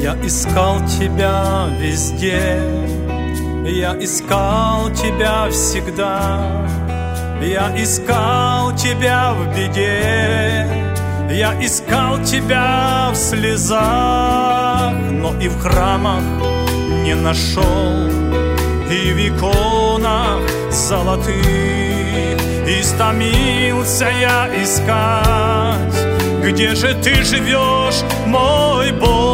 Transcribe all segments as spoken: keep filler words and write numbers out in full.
Я искал тебя везде, я искал тебя всегда, я искал тебя в беде, я искал тебя в слезах, но и в храмах не нашел, и в иконах золотых истомился я искать. Где же ты живешь, мой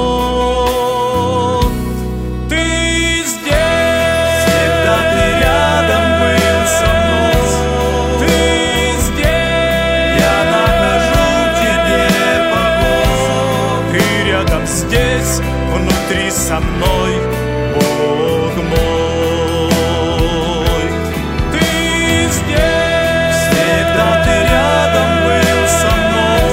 Бог? Ты здесь, всегда ты рядом был со мной. Ты здесь, я нахожу тебе покой. Ты рядом здесь, внутри со мной, Бог мой. Ты здесь, всегда ты рядом был со мной.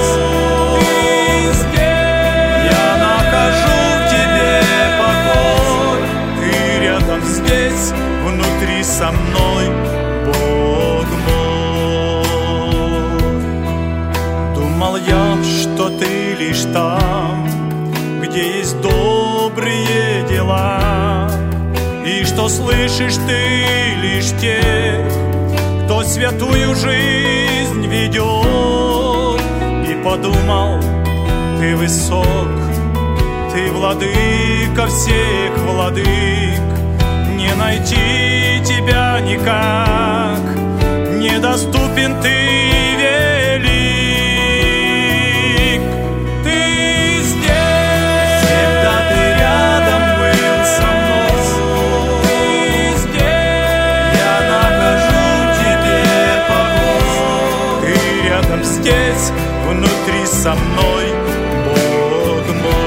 Внутри со мной, Бог мой. Думал я, что ты лишь там, где есть добрые дела, и что слышишь ты лишь тех, кто святую жизнь ведет. И подумал, ты высок, ты владыка всех владык, не найти тебя никак, недоступен ты велик. Ты здесь, всегда ты рядом был со мной. Ты здесь, я нахожу тебе покой. Ты рядом здесь, внутри со мной, Бог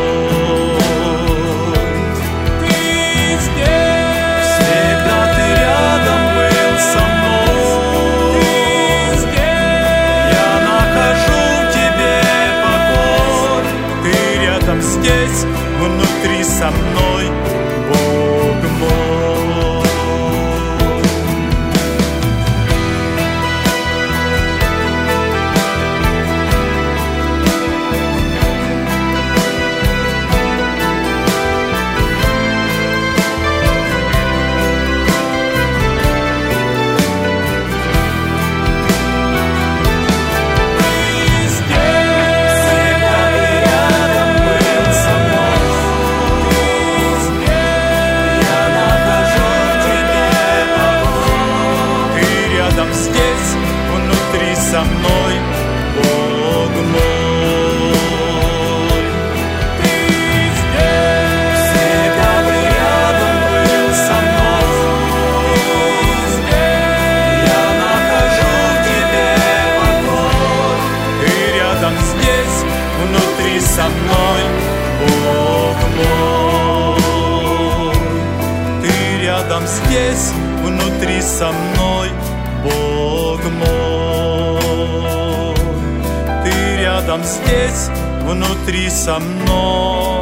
мой. Ты здесь, всегда ты рядом был со мной. Ты здесь, я нахожу тебе покой. Ты рядом здесь, внутри со мной, Бог мой. Со мной, Бог мой. Ты здесь, всегда ты рядом был со мной. Ты здесь, я нахожу тебе покой. Ты рядом здесь, внутри со мной, Бог мой. Ты рядом здесь, внутри со мной, Бог мой. Ты рядом здесь, внутри со мной.